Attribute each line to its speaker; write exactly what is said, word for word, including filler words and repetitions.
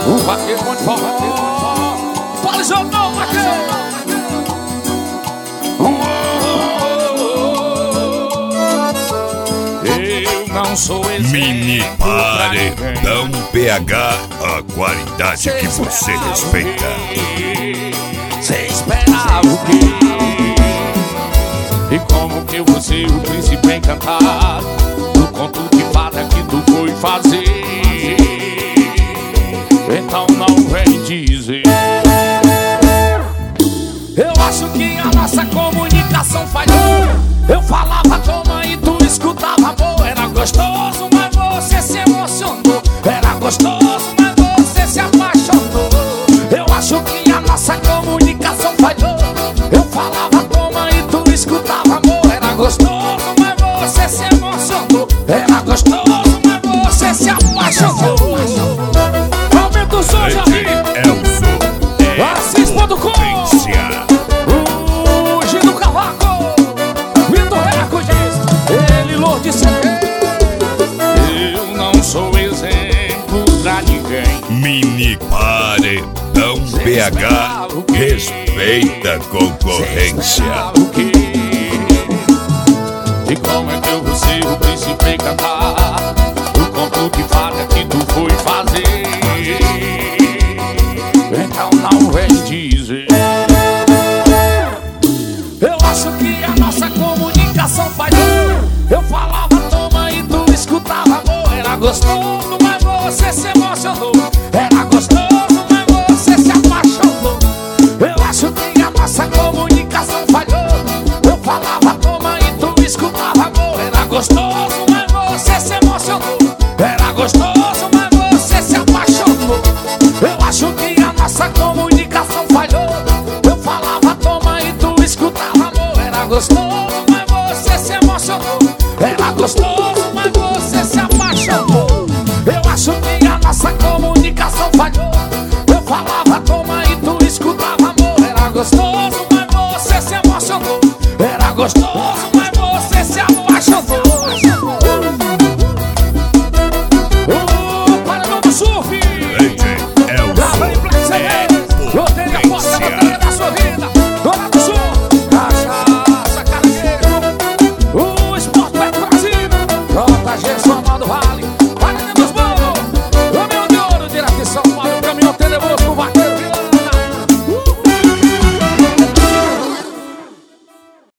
Speaker 1: O vaqueiro bom de forró. Fala, jogou, vaqueiro. Eu não sou exemplo.
Speaker 2: Mini Paredão P H, a qualidade que você respeita.
Speaker 1: Cê esperava o quê? E como que você, o príncipe encantado, no conto de fada que tu foi fazer? Então não vem dizer. Eu acho que a nossa comunicação falhou. Eu falava toma e tu escutava amor. Era gostoso, mas você se emocionou. Era gostoso, mas você se apaixonou. Eu acho que a nossa comunicação falhou. Eu falava toma e tu escutava amor. Era gostoso, mas você se emocionou. Era gostoso, mas você se apaixonou. Aumenta o som, Jair.
Speaker 2: Elzo é
Speaker 1: Assis ponto com. O Gino Cavaco. Vitor Reco diz. Ele Lourdes C P. Eu não sou exemplo pra ninguém.
Speaker 2: Mini Paredão P H, respeita a concorrência.
Speaker 1: E como é que eu vou ser o príncipe encantar? O conto de fada que tu foi fazer. Então não vem dizer. Eu acho que a nossa comunicação falhou. Eu falava toma e tu escutava amor. Era gostoso, mas você se emocionou. Era gostoso, mas você se apaixonou. Eu acho que a nossa comunicação falhou. Eu falava toma e tu escutava amor. Era gostoso, mas você se emocionou. Era gostoso, mas você se apaixonou. Eu acho que a nossa comunicação falhou. Eu falava toma e tu escutava amor. Era gostoso, mas você se emocionou. Era gostoso, mas você se apaixonou. Eu acho que a nossa comunicação falhou. Eu falava toma e tu escutava amor. Era gostoso, mas você se emocionou. Era gostoso.